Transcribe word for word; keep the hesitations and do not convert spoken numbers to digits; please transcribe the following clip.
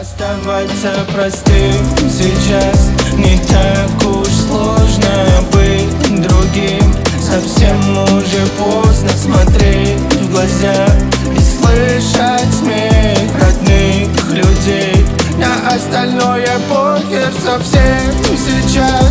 Оставаться простым сейчас не так уж сложно. Быть другим совсем уже поздно. Смотреть в глаза и слышать смех родных людей. На остальное похер совсем сейчас.